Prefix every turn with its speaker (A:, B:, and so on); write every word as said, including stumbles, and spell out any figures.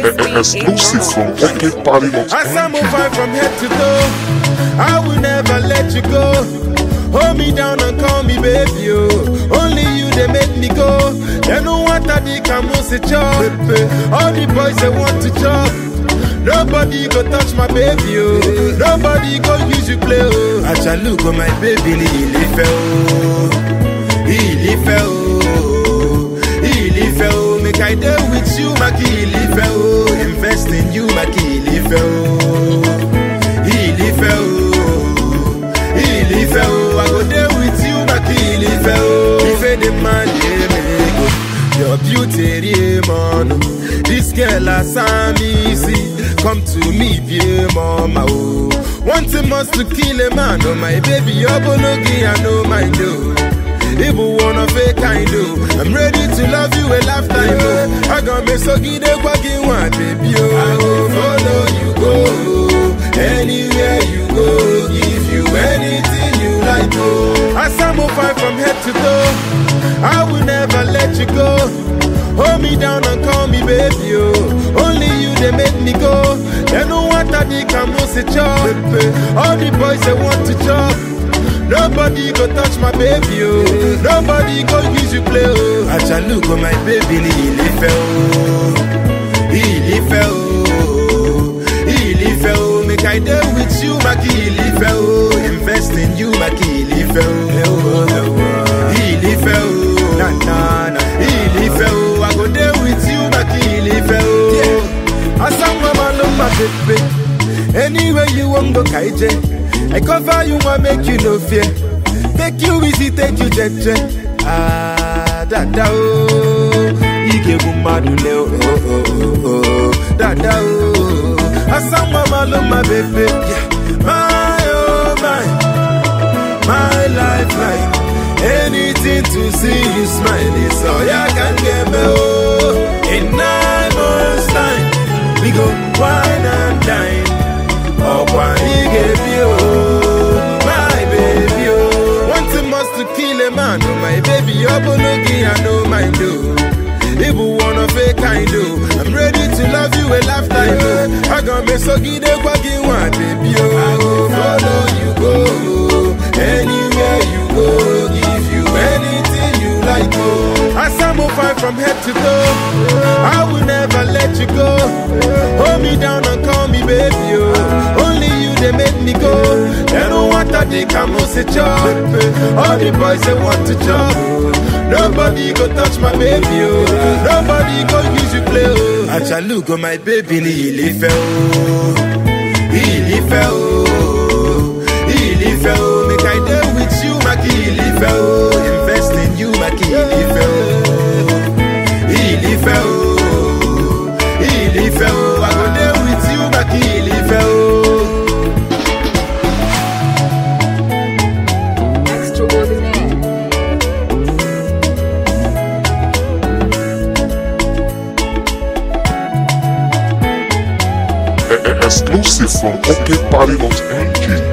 A: Exclusive from OK Party Lots.
B: As I move on from head to toe, I will never let you go. Hold me down and call me baby, oh. Only you they make me go. They don't want that they can move it chop. All the boys they want to chop. Nobody go touch my baby, oh. Nobody go use you play, oh. I shall look on my baby, he fell, he fell, he fell. Make I deal with you, my killie fell. Invest in you, my killie fell. He fell, he fell. I go there with you, my killie fell. If I demand, your beauty, yeah, man. This girl has me easy. Come to me, yeah, mama. Oh, want a must to kill a man. Oh, my baby, you're bonogi, I know my do. Even wanna fake I do. I'm ready to love you a lifetime. Oh, I got me so good at walking one, baby. Oh, I will follow you go anywhere you go. Give you anything you like. Oh, as I move on from head to toe, I will never let you go. Hold me down and call me baby, oh. Only you they make me go. They don't want that they can move it chop. All the boys they want to chop. Nobody go touch my baby, oh. Nobody go use you play, oh. I shall look on my baby, he fell, he fell, he fell. Make I deal with you, my killie fell. Invest in you, my killie fell. He fell, na na na. He fell. I go there with you, my killie fell. Yeah. I sang my love, my baby. Anywhere you want go, kaije. I cover you, I make you no fear. Take you easy, take you jet jet. Ah, da da oh. Ike bumadule oh oh oh oh. Da da oh. Asama malo my baby. Yeah. My oh my, my lifeline. Anything to see you smile is all I can get me oh. In nine months time, we go wine and dine. Oh, why he gave you, my baby, oh. Want a must to kill a man, oh, my baby, you're bonogi, I know my do. Even wanna fake I do. I'm ready to love you a lifetime, oh. I got me so good at walking one, baby, oh. I will follow you, go. Anywhere you go, give you anything you like, oh. As I move on from head to toe, I will never let you go. Hold me down and call me baby, oh. Only you they make me go. They don't want that they can move it chop. All the boys they want to chop. Nobody go touch my baby, oh. Nobody go use you play, oh. I shall look on my baby, he fell, he fell, he fell. Make I deal with you, my killie fell. Invest in you, my killie fell. He fell, he fell. I go there with you, my killie fell.
A: Exclusive from OK Party Lots.